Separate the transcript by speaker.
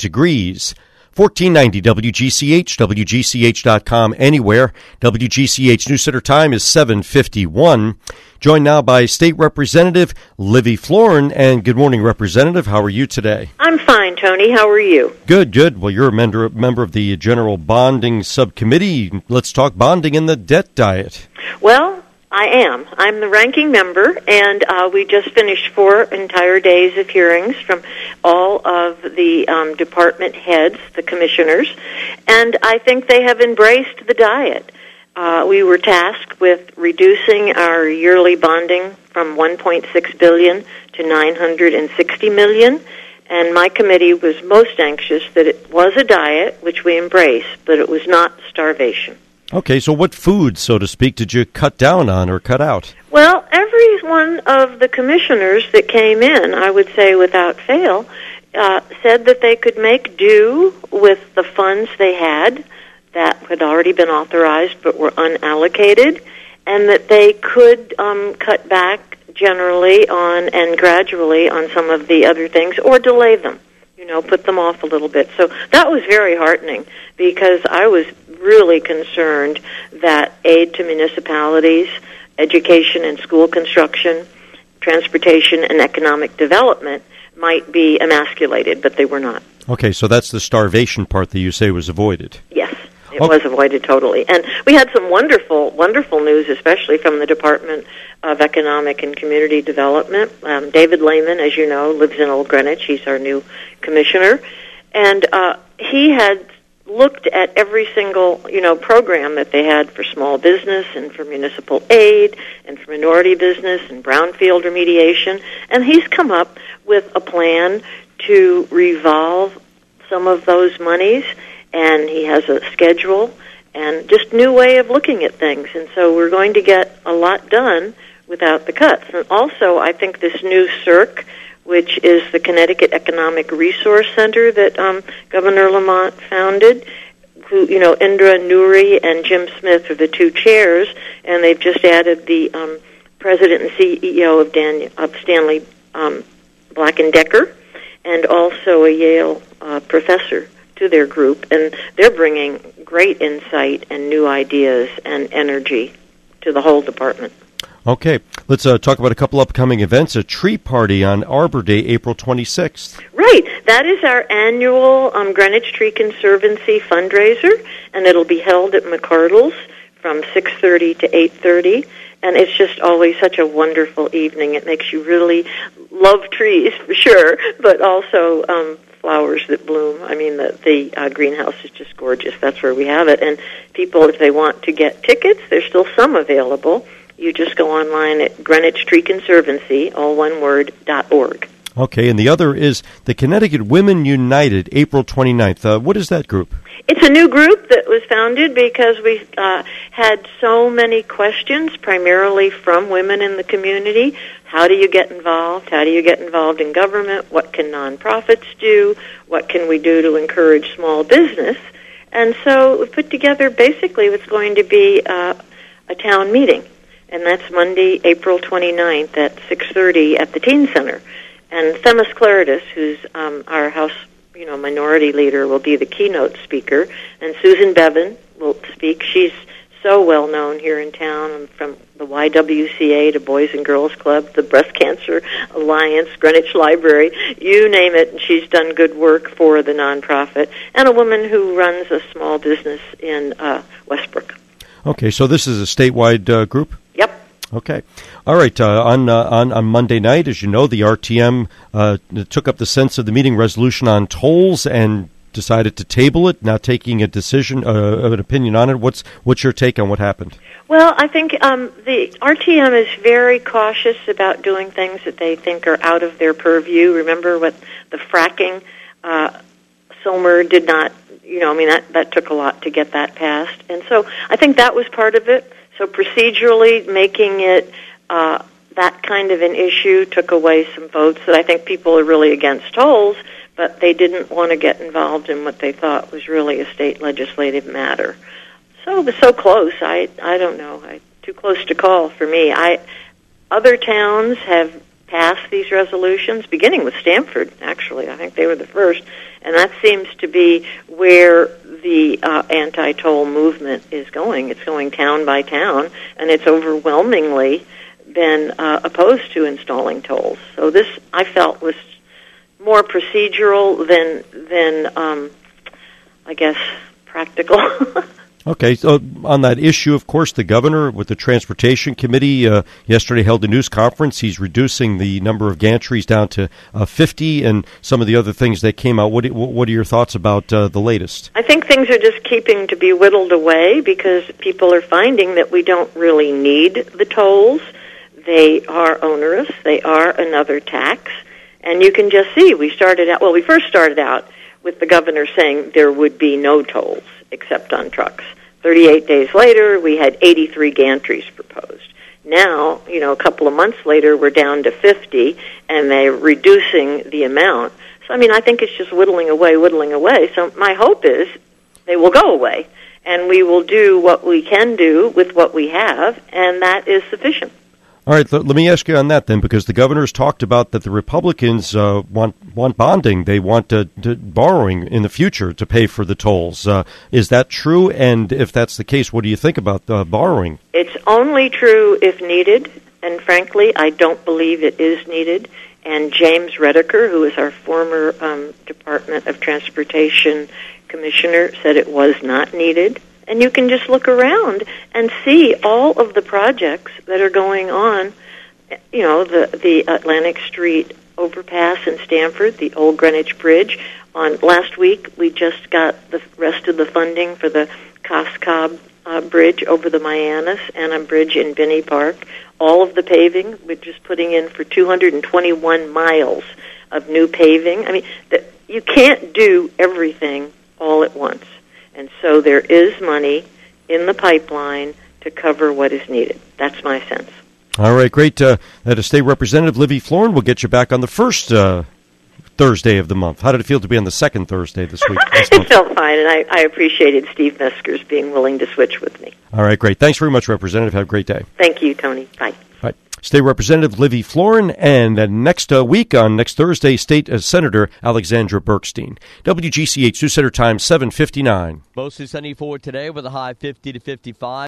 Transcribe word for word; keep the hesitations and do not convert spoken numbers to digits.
Speaker 1: degrees. fourteen ninety W G C H, W G C H dot com, anywhere. W G C H News Center time is seven fifty-one. Joined now by State Representative Livy Florin. And good morning, Representative. How are you today?
Speaker 2: I'm fine, Tony. How are you?
Speaker 1: Good, good. Well, you're a member, member of the General Bonding Subcommittee. Let's talk bonding and the debt diet.
Speaker 2: Well, I am. I'm the ranking member, and uh, we just finished four entire days of hearings from all of the um, department heads, the commissioners, and I think they have embraced the diet. Uh, we were tasked with reducing our yearly bonding from one point six billion dollars to nine hundred sixty million dollars, and my committee was most anxious that it was a diet, which we embraced, but it was not starvation.
Speaker 1: Okay, so what foods, so to speak, did you cut down on or cut out?
Speaker 2: Well, every one of the commissioners that came in, I would say without fail, uh, said that they could make do with the funds they had that had already been authorized but were unallocated, and that they could um, cut back generally on and gradually on some of the other things or delay them, you know, put them off a little bit. So that was very heartening because I was really concerned that aid to municipalities, education and school construction, transportation and economic development might be emasculated, but they were not.
Speaker 1: Okay, so that's the starvation part that you say was avoided.
Speaker 2: Yes, it
Speaker 1: okay.
Speaker 2: was avoided totally. And we had some wonderful, wonderful news, especially from the Department of Economic and Community Development. Um, David Lehman, as you know, lives in Old Greenwich. He's our new commissioner. And uh, he had looked at every single, you know, program that they had for small business and for municipal aid and for minority business and brownfield remediation, and he's come up with a plan to revolve some of those monies, and he has a schedule and just new way of looking at things, and so we're going to get a lot done without the cuts. And also, I think this new C E R C, which is the Connecticut Economic Resource Center that um, Governor Lamont founded, who, you know, Indra Noory and Jim Smith are the two chairs, and they've just added the um, president and C E O of, Dan- of Stanley um, Black and Decker, and also a Yale uh, professor to their group, and they're bringing great insight and new ideas and energy to the whole department.
Speaker 1: Okay, let's uh, talk about a couple upcoming events. A tree party on Arbor Day, April twenty-sixth.
Speaker 2: Right. That is our annual um, Greenwich Tree Conservancy fundraiser, and it'll be held at McCardle's from six thirty to eight thirty. And it's just always such a wonderful evening. It makes you really love trees, for sure, but also um, flowers that bloom. I mean, the, the uh, greenhouse is just gorgeous. That's where we have it. And people, if they want to get tickets, there's still some available. You just go online at Greenwich Tree Conservancy, all one word, dot org.
Speaker 1: Okay, and the other is the Connecticut Women United, April twenty-ninth. Uh, what is that group?
Speaker 2: It's a new group that was founded because we uh, had so many questions, primarily from women in the community. How do you get involved? How do you get involved in government? What can nonprofits do? What can we do to encourage small business? And so we put together basically what's going to be uh, a town meeting. And that's Monday, April twenty-ninth at six thirty at the Teen Center. And Themis Claridis, who's um, our House, you know, minority leader, will be the keynote speaker. And Susan Bevan will speak. She's so well known here in town, from the Y W C A to Boys and Girls Club, the Breast Cancer Alliance, Greenwich Library, you name it. And she's done good work for the nonprofit. And a woman who runs a small business in uh, Westbrook.
Speaker 1: Okay, so this is a statewide uh, group?
Speaker 2: Yep.
Speaker 1: Okay. All right. Uh, on, uh, on on Monday night, as you know, the R T M uh, took up the sense of the meeting resolution on tolls and decided to table it, not taking a decision, uh, an opinion on it. What's what's your take on what happened?
Speaker 2: Well, I think um, the R T M is very cautious about doing things that they think are out of their purview. Remember what the fracking, uh, Somer did not, you know, I mean, that, that took a lot to get that passed. And so I think that was part of it. So procedurally making it uh, that kind of an issue took away some votes that I think people are really against tolls, but they didn't want to get involved in what they thought was really a state legislative matter. So it was so close. I I don't know. I, too close to call for me. I other towns have pass these resolutions, beginning with Stamford, actually. I think they were the first. And that seems to be where the uh, anti-toll movement is going. It's going town by town, and it's overwhelmingly been uh, opposed to installing tolls. So this, I felt, was more procedural than, than um, I guess, practical.
Speaker 1: Okay, so on that issue, of course, the governor with the Transportation Committee uh, yesterday held a news conference. He's reducing the number of gantries down to uh, fifty, and some of the other things that came out. What, what are your thoughts about uh, the latest?
Speaker 2: I think things are just keeping to be whittled away because people are finding that we don't really need the tolls. They are onerous. They are another tax. And you can just see, we started out, well, we first started out with the governor saying there would be no tolls except on trucks. thirty-eight days later, we had eighty-three gantries proposed. Now, you know, a couple of months later, we're down to fifty, and they're reducing the amount. So, I mean, I think it's just whittling away, whittling away. So my hope is they will go away, and we will do what we can do with what we have, and that is sufficient.
Speaker 1: All right, let me ask you on that then, because the governor's talked about that the Republicans uh, want want bonding. They want uh, to, borrowing in the future to pay for the tolls. Uh, is that true? And if that's the case, what do you think about uh, borrowing?
Speaker 2: It's only true if needed, and frankly, I don't believe it is needed. And James Redeker, who is our former um, Department of Transportation Commissioner, said it was not needed. And you can just look around and see all of the projects that are going on. You know, the the Atlantic Street overpass in Stamford, the Old Greenwich Bridge. On last week, we just got the rest of the funding for the Coscob uh, Bridge over the Miamis and a bridge in Binney Park. All of the paving, we're just putting in for two hundred twenty-one miles of new paving. I mean, the, you can't do everything all at once. And so there is money in the pipeline to cover what is needed. That's my sense.
Speaker 1: All right, great. Uh, that is State Representative Livy Florin. We'll get you back on the first uh, Thursday of the month. How did it feel to be on the second Thursday this week? This
Speaker 2: it
Speaker 1: month?
Speaker 2: felt fine, and I, I appreciated Steve Meskers being willing to switch with me.
Speaker 1: All right, great. Thanks very much, Representative. Have a great day.
Speaker 2: Thank you, Tony. Bye.
Speaker 1: Right. State Representative Livy Florin, and uh, next uh, week on next Thursday, State uh, Senator Alexandra Berkstein. W G C H News Center time seven fifty-nine.
Speaker 3: Mostly sunny for today with a high fifty to fifty-five.